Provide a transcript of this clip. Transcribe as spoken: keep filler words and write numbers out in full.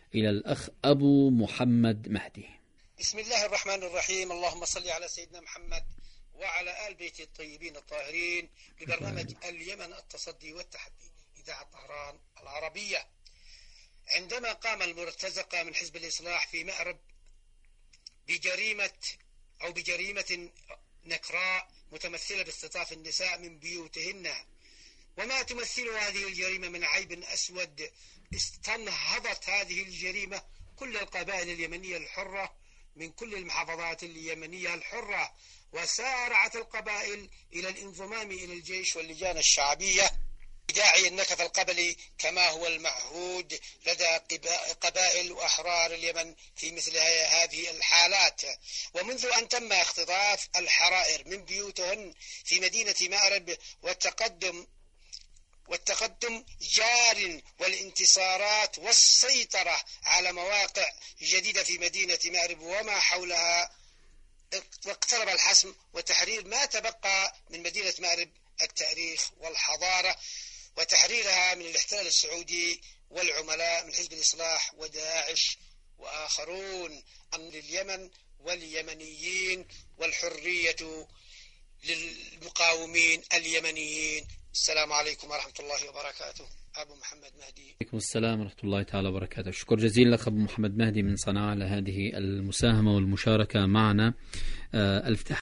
إلى الأخ أبو محمد مهدي. بسم الله الرحمن الرحيم. اللهم صل على سيدنا محمد وعلى آل بيت الطيبين الطاهرين لبرنامج اليمن التصدي والتحدي إذاعة طهران العربية. عندما قام المرتزقة من حزب الإصلاح في مأرب بجريمة أو بجريمة نكراء متمثلة باختطاف النساء من بيوتهن، وما تمثل هذه الجريمة من عيب أسود، استنهضت هذه الجريمة كل القبائل اليمنية الحرة من كل المحافظات اليمنية الحرة، وسارعت القبائل إلى الانضمام إلى الجيش واللجان الشعبية بداعي النكث القبلي كما هو المعهود لدى قبائل وأحرار اليمن في مثل هذه الحالات. ومنذ أن تم اختطاف الحرائر من بيوتهن في مدينة مأرب والتقدم والتقدم جار والانتصارات والسيطرة على مواقع جديدة في مدينة مأرب وما حولها، اقترب الحسم وتحرير ما تبقى من مدينة مأرب التاريخ والحضارة، وتحريرها من الاحتلال السعودي والعملاء من حزب الإصلاح وداعش وآخرون. أمن لليمن واليمنيين والحرية للمقاومين اليمنيين. السلام عليكم ورحمة الله وبركاته. أبو محمد مهدي. عليكم السلام ورحمة الله تعالى وبركاته. شكر جزيل لك أبو محمد مهدي من صنعاء على هذه المساهمة والمشاركة معنا. آه الافتتاح